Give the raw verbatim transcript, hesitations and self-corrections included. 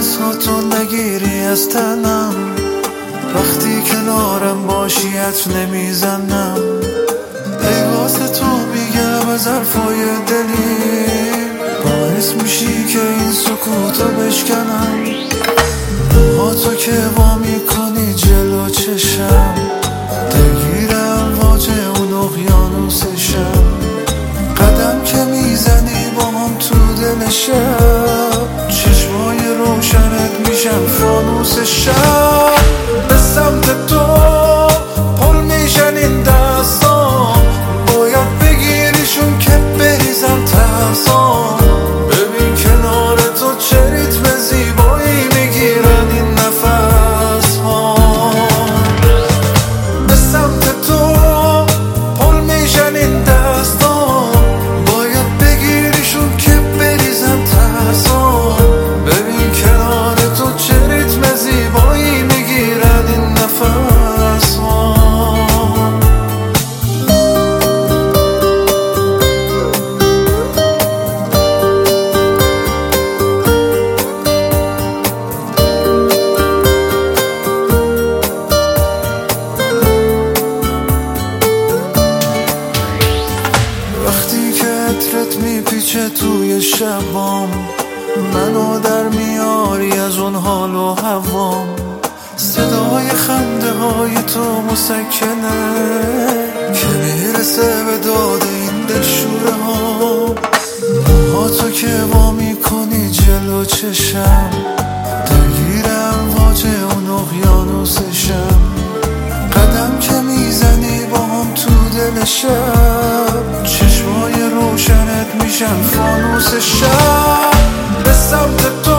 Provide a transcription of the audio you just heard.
دستاتو نگیری از تنم، وقتی کنارم باشی عطر نمیزنم. ای واسه تو میگم از حرفای دلی، باعث میشی که این سکوتو بشکنم. با تو که وا میکنی جلو چشم، دلگیرم واجه اون اقیانوسشم. قدم که میزنی با هم تو دل شب، چشمای روشنت میشم فانوس شب. به سمت تو پل میشن این دستام، باید بگیریشون که بریزم ترسام. ببین کنار تو چه ریتم زیبایی میگیرن این نفس ها. به سمت تو پل میشن این دستام، باید بگیریشون که بریزم ترسام. ببین کنار تو چه ریتم زیبایی میگیرن این نفس ها. وقتی که عطرت میپیچه توی شبام، منو در میاری از اون حال و هوام. صدای خنده های تو مسکنه که میرسه به داد این دلشوره ها. با تو که وا میکنی جلو چشم، دلگیرم واجه اون اقیانوسشم. قدم که میزنی با هم تو دل شب، چشمای روشنت میشن فانوس شب. به سمت تو